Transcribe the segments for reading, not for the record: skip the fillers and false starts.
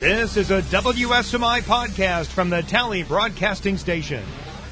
This is a WSMI podcast from the Tally Broadcasting Station.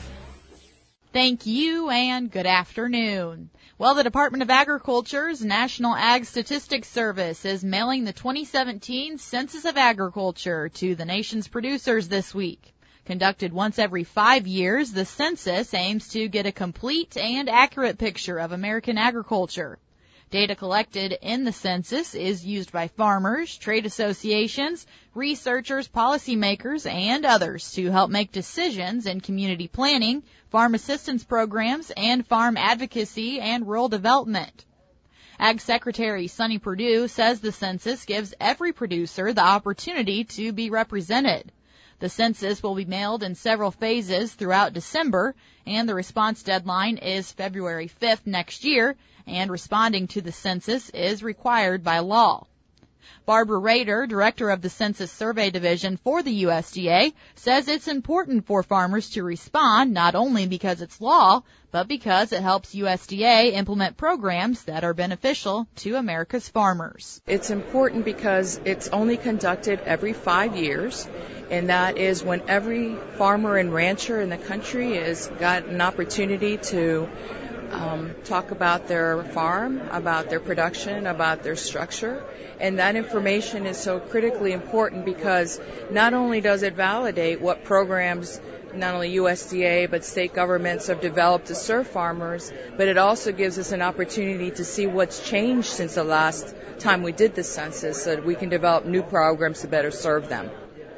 Thank you and good afternoon. Well, the Department of Agriculture's National Ag Statistics Service is mailing the 2017 Census of Agriculture to the nation's producers this week. Conducted once every 5 years, the census aims to get a complete and accurate picture of American agriculture. Data collected in the census is used by farmers, trade associations, researchers, policymakers, and others to help make decisions in community planning, farm assistance programs, and farm advocacy and rural development. Ag Secretary Sonny Perdue says the census gives every producer the opportunity to be represented. The census will be mailed in several phases throughout December, and the response deadline is February 5th next year, and responding to the census is required by law. Barbara Rader, director of the Census Survey Division for the USDA, says it's important for farmers to respond not only because it's law, but because it helps USDA implement programs that are beneficial to America's farmers. It's important because it's only conducted every 5 years, and that is when every farmer and rancher in the country has got an opportunity to talk about their farm, about their production, about their structure. And that information is so critically important because not only does it validate what programs not only USDA but state governments have developed to serve farmers, but it also gives us an opportunity to see what's changed since the last time we did the census so that we can develop new programs to better serve them.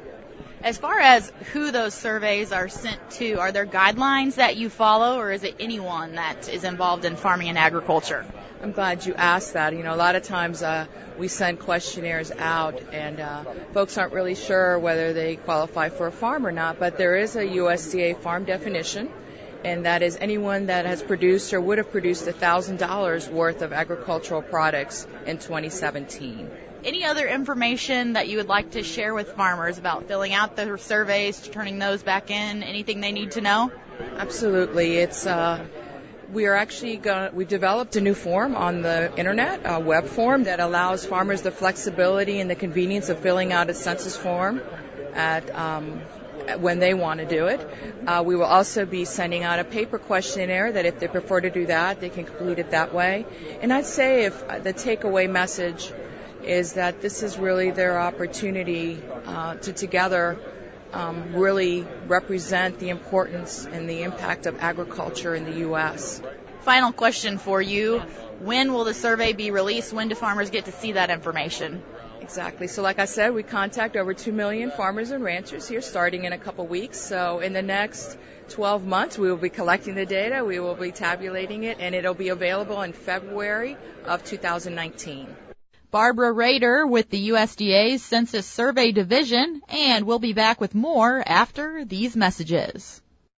As far as who those surveys are sent to, are there guidelines that you follow, or is it anyone that is involved in farming and agriculture? I'm glad you asked that. You know, a lot of times we send questionnaires out, and folks aren't really sure whether they qualify for a farm or not, but there is a USDA farm definition, and that is anyone that has produced or would have produced $1,000 worth of agricultural products in 2017. Any other information that you would like to share with farmers about filling out the surveys, turning those back in, anything they need to know? Absolutely. We've developed a new form on the internet, a web form that allows farmers the flexibility and the convenience of filling out a census form when they want to do it. We will also be sending out a paper questionnaire that if they prefer to do that, they can complete it that way. And I'd say if the takeaway message is that this is really their opportunity to together really represent the importance and the impact of agriculture in the U.S. Final question for you. When will the survey be released? When do farmers get to see that information? Exactly. So like I said, we contact over 2 million farmers and ranchers here starting in a couple weeks. So in the next 12 months, we will be collecting the data, we will be tabulating it, and it'll be available in February of 2019. Barbara Rader with the USDA's Census Survey Division, and we'll be back with more after these messages.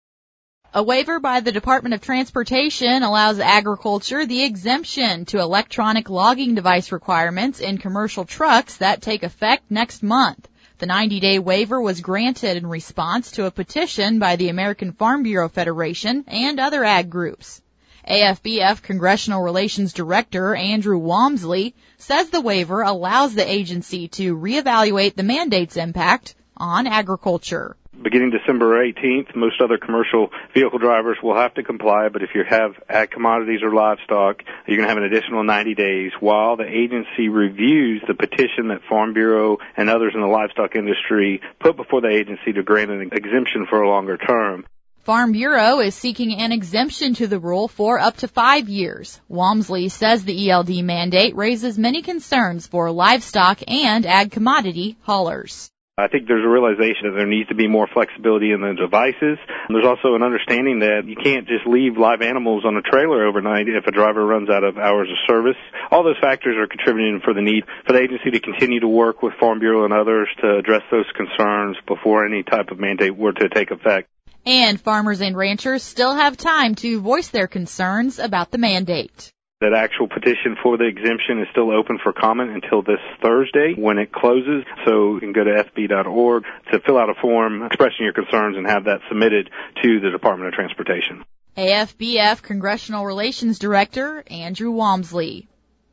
A waiver by the Department of Transportation allows agriculture the exemption to electronic logging device requirements in commercial trucks that take effect next month. The 90-day waiver was granted in response to a petition by the American Farm Bureau Federation and other ag groups. AFBF Congressional Relations Director Andrew Walmsley says the waiver allows the agency to reevaluate the mandate's impact on agriculture. Beginning December 18th, most other commercial vehicle drivers will have to comply, but if you have ag commodities or livestock, you're going to have an additional 90 days while the agency reviews the petition that Farm Bureau and others in the livestock industry put before the agency to grant an exemption for a longer term. Farm Bureau is seeking an exemption to the rule for up to 5 years. Walmsley says the ELD mandate raises many concerns for livestock and ag commodity haulers. I think there's a realization that there needs to be more flexibility in the devices. There's also an understanding that you can't just leave live animals on a trailer overnight if a driver runs out of hours of service. All those factors are contributing for the need for the agency to continue to work with Farm Bureau and others to address those concerns before any type of mandate were to take effect. And farmers and ranchers still have time to voice their concerns about the mandate. That actual petition for the exemption is still open for comment until this Thursday when it closes. So you can go to fb.org to fill out a form expressing your concerns and have that submitted to the Department of Transportation. AFBF Congressional Relations Director Andrew Walmsley.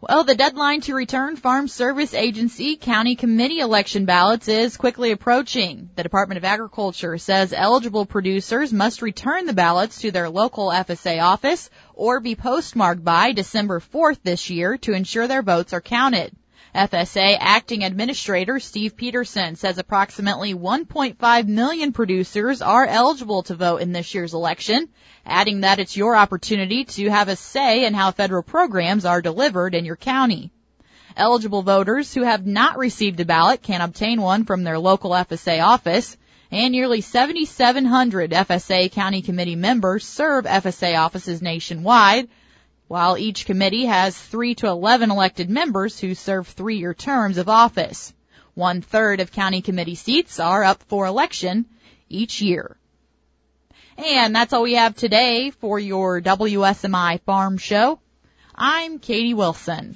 Well, the deadline to return Farm Service Agency county committee election ballots is quickly approaching. The Department of Agriculture says eligible producers must return the ballots to their local FSA office or be postmarked by December 4th this year to ensure their votes are counted. FSA Acting Administrator Steve Peterson says approximately 1.5 million producers are eligible to vote in this year's election, adding that it's your opportunity to have a say in how federal programs are delivered in your county. Eligible voters who have not received a ballot can obtain one from their local FSA office, and nearly 7,700 FSA County Committee members serve FSA offices nationwide, while each committee has 3 to 11 elected members who serve 3-year terms of office. 1/3 of county committee seats are up for election each year. And that's all we have today for your WSMI Farm Show. I'm Katie Wilson.